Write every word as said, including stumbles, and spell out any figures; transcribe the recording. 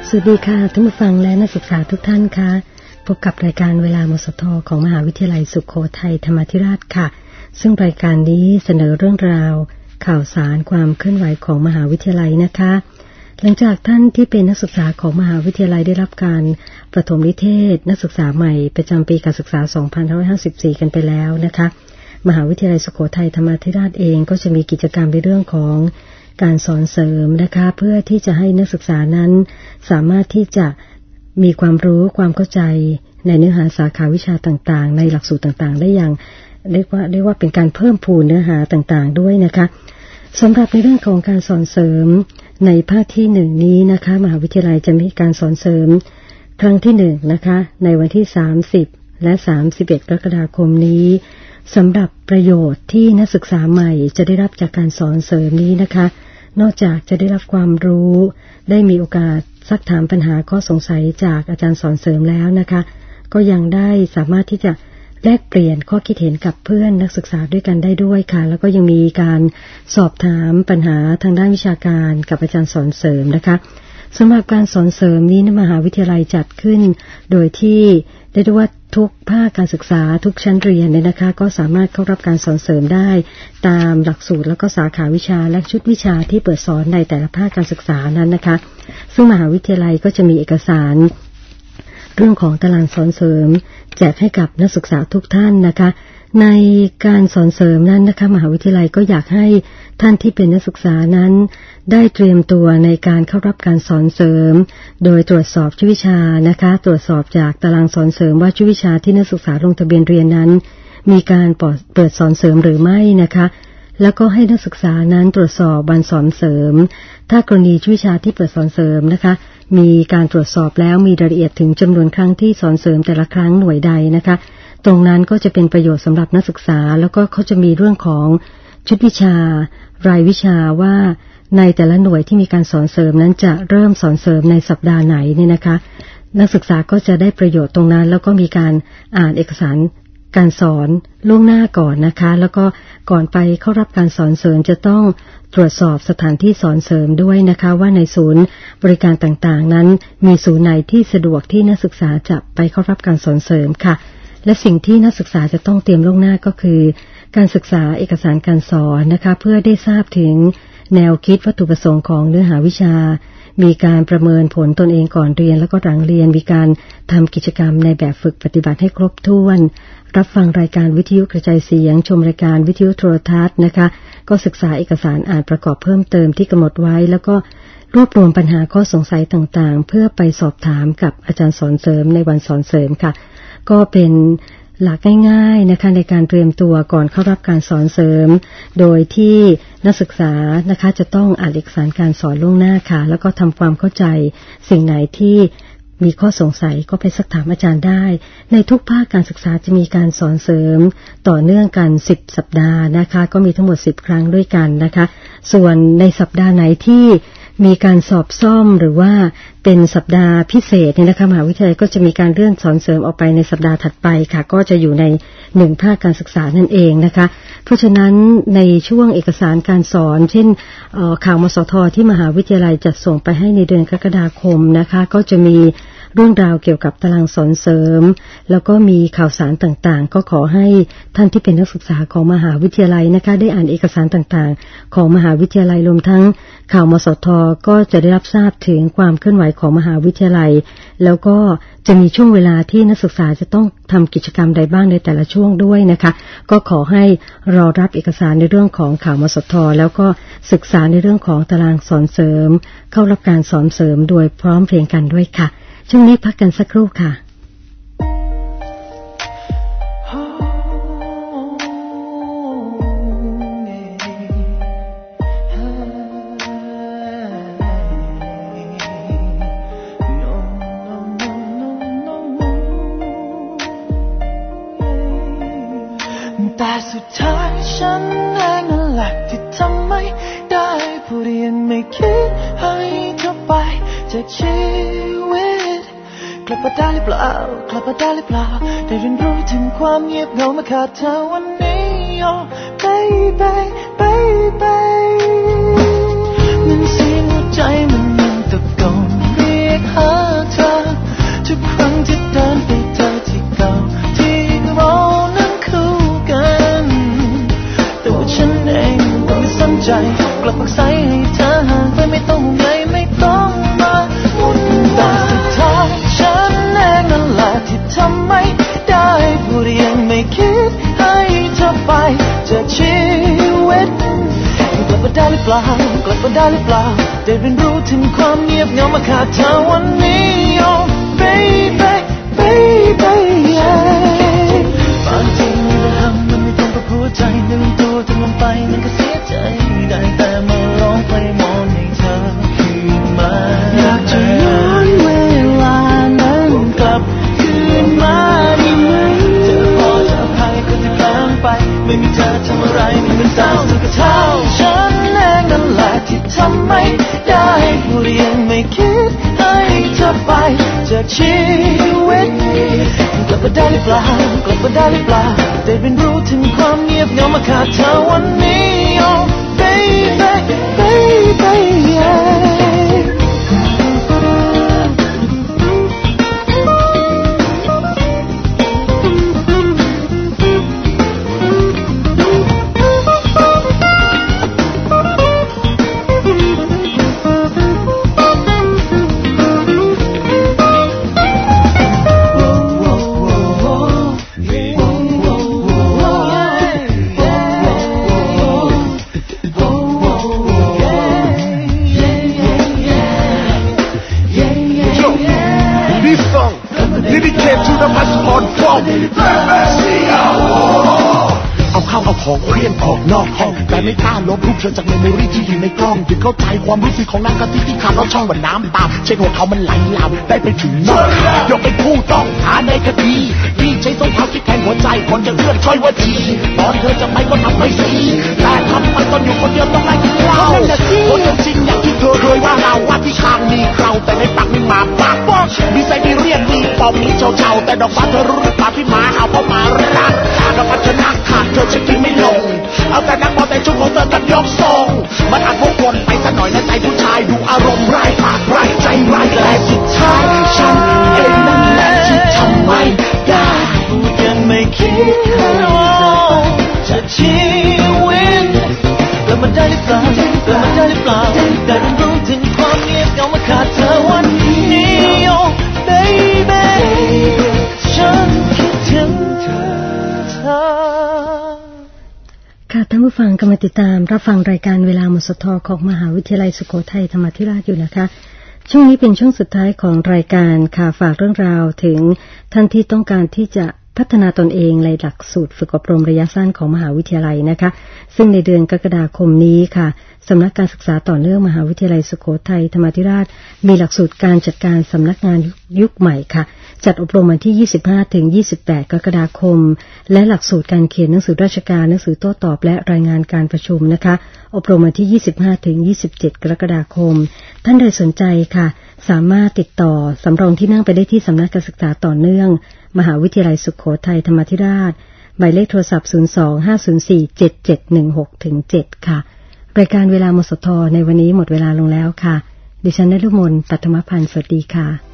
สวัสดีค่ะท่านผู้ฟังและนักศึกษาทุกท่านค่ะพบกับรายการเวลามสทของมหาวิทยาลัยสุโขทัยธรรมาธิราชค่ะซึ่งรายการนี้เสนอเรื่องราวข่าวสารความเคลื่อนไหวของมหาวิทยาลัยนะคะหลังจากท่านที่เป็นนักศึกษาของมหาวิทยาลัยได้รับการประถมนิเทศนักศึกษาใหม่ประจำปีการศึกษาสองพันห้าร้อยห้าสิบสี่กันไปแล้วนะคะมหาวิทยาลัยสุโขทัยธรรมาธิราชเองก็จะมีกิจกรรมในเรื่องของการสอนเสริมนะคะเพื่อที่จะให้นักศึกษานั้นสามารถที่จะมีความรู้ความเข้าใจในเนื้อหาสาขาวิชาต่างๆในหลักสูตรต่างๆได้อย่างเรียกว่าเรียกว่าเป็นการเพิ่มพูนเนื้อหาต่างๆด้วยนะคะสำหรับในเรื่องของการสอนเสริมในภาคที่หนึ่งนี้นะคะมหาวิทยาลัยจะมีการสอนเสริมครั้งที่หนึ่งนะคะในวันที่สามสิบและสามสิบเอ็ดกรกฎาคมนี้สำหรับประโยชน์ที่นักศึกษาใหม่จะได้รับจากการสอนเสริมนี้นะคะนอกจากจะได้รับความรู้ได้มีโอกาสซักถามปัญหาข้อสงสัยจากอาจารย์สอนเสริมแล้วนะคะก็ยังได้สามารถที่จะแลกเปลี่ยนข้อคิดเห็นกับเพื่อนนักศึกษาด้วยกันได้ด้วยค่ะแล้วก็ยังมีการสอบถามปัญหาทางด้านวิชาการกับอาจารย์สอนเสริมนะคะสำหรับการสอนเสริมนี้มหาวิทยาลัยจัดขึ้นโดยที่ได้ด้วยว่าทุกภาคการศึกษาทุกชั้นเรียนเนี่ยนะคะก็สามารถเข้ารับการสอนเสริมได้ตามหลักสูตรแล้วก็สาขาวิชาและชุดวิชาที่เปิดสอนในแต่ละภาคการศึกษานั้นนะคะซึ่งมหาวิทยาลัยก็จะมีเอกสารเรื่องของตารางสอนเสริมแจกให้กับนักศึกษาทุกท่านนะคะในการสอนเสริมนั้นนะคะมหาวิทยาลัยก็อยากให้ท่านที่เป็นนักศึกษานั้นได้เตรียมตัวในการเข้ารับการสอนเสริมโดยตรวจสอบชุดวิชานะคะตรวจสอบจากตารางสอนเสริมว่าชุดวิชาที่นักศึกษาลงทะเบียนเรียนนั้นมีการเปิดสอนเสริมหรือไม่นะคะแล้วก็ให้นักศึกษานั้นตรวจสอบวันสอนเสริมถ้ากรณีชุดวิชาที่เปิดสอนเสริมนะคะมีการตรวจสอบแล้วมีรายละเอียดถึงจำนวนครั้งที่สอนเสริมแต่ละครั้งหน่วยใดนะคะตรงนั้นก็จะเป็นประโยชน์สำหรับนักศึกษาแล้วก็เขาจะมีเรื่องของชุดวิชารายวิชาว่าในแต่ละหน่วยที่มีการสอนเสริมนั้นจะเริ่มสอนเสริมในสัปดาห์ไหนเนี่ยนะคะนักศึกษาก็จะได้ประโยชน์ตรงนั้นแล้วก็มีการอ่านเอกสารการสอนล่วงหน้าก่อนนะคะแล้วก็ก่อนไปเข้ารับการสอนเสริมจะต้องตรวจสอบสถานที่สอนเสริมด้วยนะคะว่าในศูนย์บริการต่างๆนั้นมีศูนย์ไหนที่สะดวกที่นักศึกษาจะไปเข้ารับการสอนเสริมค่ะและสิ่งที่นักศึกษาจะต้องเตรียมล่วงหน้าก็คือการศึกษาเอกสารการสอนนะคะเพื่อได้ทราบถึงแนวคิดวัตถุประสงค์ของเนื้อหาวิชามีการประเมินผลตนเองก่อนเรียนแล้วก็หลังเรียนมีการทำกิจกรรมในแบบฝึกปฏิบัติให้ครบถ้วนรับฟังรายการวิทยุกระจายเสียงชมรายการวิทยุโทรทัศน์นะคะก็ศึกษาเอกสารอ่านประกอบเพิ่มเติมที่กำหนดไว้แล้วก็รวบรวมปัญหาข้อสงสัยต่างๆเพื่อไปสอบถามกับอาจารย์สอนเสริมในวันสอนเสริมค่ะก็เป็นหลักง่ายๆนะคะในการเตรียมตัวก่อนเข้ารับการสอนเสริมโดยที่นักศึกษานะคะจะต้องอ่านเอกสารการสอนล่วงหน้าค่ะแล้วก็ทำความเข้าใจสิ่งไหนที่มีข้อสงสัยก็ไปซักถามอาจารย์ได้ในทุกภาคการศึกษาจะมีการสอนเสริมต่อเนื่องกันสิบสัปดาห์นะคะก็มีทั้งหมดสิบครั้งด้วยกันนะคะส่วนในสัปดาห์ไหนที่มีการสอบซ่อมหรือว่าเป็นสัปดาห์พิเศษเนี่ยนะคะมหาวิทยาลัยก็จะมีการเลื่อนสอนเสริมออกไปในสัปดาห์ถัดไปค่ะก็จะอยู่ในหนึ่งภาคการศึกษานั่นเองนะคะเพราะฉะนั้นในช่วงเอกสารการสอนเช่นข่าวมสทที่มหาวิทยาลัยจัดส่งไปให้ในเดือนกรกฎาคมนะคะก็จะมีเรื่องราวเกี่ยวกับตารางสอนเสริมแล้วก็มีข่าวสารต่างๆก็ขอให้ท่านที่เป็นนักศึกษาของมหาวิทยาลัยนะคะได้อ่านเอกสารต่างๆของมหาวิทยาลัยรวมทั้งข่าวมสทก็จะได้รับทราบถึงความเคลื่อนไหวของมหาวิทยาลัยแล้วก็จะมีช่วงเวลาที่นักศึกษาจะต้องทำกิจกรรมใดบ้างในแต่ละช่วงด้วยนะคะก็ขอให้รอรับเอกสารในเรื่องของข่าวมสทแล้วก็ศึกษาในเรื่องของตารางสอนเสริมเข้ารับการสอนเสริมโดยพร้อมเพรียงกันด้วยค่ะช่วงนี้พักกันสักครู่ค่ะแต่สุดท้ายฉันเองนั่นแหละที่ทำไม่ได้ผู้เรียนไม่คิดให้เธอไปจากชีวิตกลับมาได้หรือเปล่ากลับมาได้หรือเปล่าได้เรียนรู้ถึงความเงียบเหงามาขาดเธอวันนี้ oh baby baby นั้นเสียงหัวใจมันยังตะโกนเรียกหาได้หรือเปล่ากลับมาได้หรือเปล่าได้เรียนรู้ถึงความเงียบเหงามาขาดเธอวันนี้ oh baby baby yeah บางทีเราทำมันไม่ตรงกับหัวใจเดินตัวทำลงไปมันก็เสียใจได้แต่มาร้องเพลงมองให้เธอคืนมาอยากจะย้อนเวลานั้นกลับคืนมาได้ไหมเธอพอจะอภัยก็จะล้างไปไม่มีเธอทำอะไรไม่เป็นเศร้าเธอก็เท่าฉันเองนั่นแหละที่ทำไม่ได้พูดยังไม่คิดให้เธอไปจากชีวิตกลับมาได้หรือเปล่ากลับมาได้หรือเปล่าได้เรียนรู้ถึงความเงียบเหงามาขาดเธอวันนี้ oh baby baby yeah ของเคลื่อนออกนอกห้องแต่ไม่กล้าลบรูปเธอจากเมมโมรี่ที่อยู่ในกล้องจึงเข้าใจความรู้สึกของนางกะทิที่ขาดเราช่องว่าน้ำตาเช่นหัวเขามันไหลลามได้ไปถึงนอกยกเป็นผู้ต้องหาในคดีที่ใช้ส้นเท้าคิดแทนหัวใจคนจะเลื่อนช่วยว่าทีตอนเธอจะไปก็ทำไม่สีแต่ทำไมตอนอยู่คนเดียวต้องนั่งกินเหล้าคนจริงอย่างที่เธอเคยว่าเราว่าที่ข้างมีเราแต่ในปากมีหมาปากบอกมีไซบีเรียนมีปอมมีเจ้าเจ้าแต่ดอกฟ้าเธอรู้หรือเปล่าที่หมาเอาเพราะมารักดอกฟ้าเธอนักขาดเธอจะกินไม่ลงเอาแต่นักพอแต่ชุดของเธอกันยกทรงมันอาจวกวนไปซะหน่อยในใจผู้ชายดูอารมณ์ร้ายปากร้ายใจร้ายแต่สุดท้ายฉันเองนั่นแหละที่ทำไม่ได้พูดยังไม่คิดให้จะชีวิตแล้วมันได้หรือเปล่าแล้วมันได้หรือเปล่าได้เรียนรู้ถึงความเงียบเหงามาขาดเธอวันนี้ oh baby ฉันคิดถึงเธอค่ะท่านผู้ฟังกำลังติดตามรับฟังรายการเวลามสทของมหาวิทยาลัยสุโขทัยธรรมาธิราชอยู่นะคะช่วงนี้เป็นช่วงสุดท้ายของรายการค่ะฝากเรื่องราวถึงท่านที่ต้องการที่จะพัฒนาตนเองในหลักสูตรฝึกอบรมระยะสั้นของมหาวิทยาลัยนะคะซึ่งในเดือนกรกฎาคมนี้ค่ะสำนักการศึกษาต่อเนื่องมหาวิทยาลัยสุโขทัยธรรมาธิราชมีหลักสูตรการจัดการสำนักงานยุคใหม่ค่ะจัดอบรมวันที่ ยี่สิบห้าถึงยี่สิบแปด กรกฎาคมและหลักสูตรการเขียนหนังสือราชการหนังสือโต้ตอบและรายงานการประชุมนะคะอบรมวันที่ ยี่สิบห้าถึงยี่สิบเจ็ด กรกฎาคมท่านใดสนใจค่ะสามารถติดต่อสำรองที่นั่งไปได้ที่สำนักการศึกษาต่อเนื่องมหาวิทยาลัยสุโขทัยธรรมาธิราชหมายเลขโทรศัพท์ศูนย์ สอง ห้า ศูนย์ สี่ เจ็ด เจ็ด หนึ่ง หก ถึง เจ็ด ค่ะรายการเวลามสทในวันนี้หมดเวลาลงแล้วค่ะดิฉันนฤมล ปัทมพันธ์สวัสดีค่ะ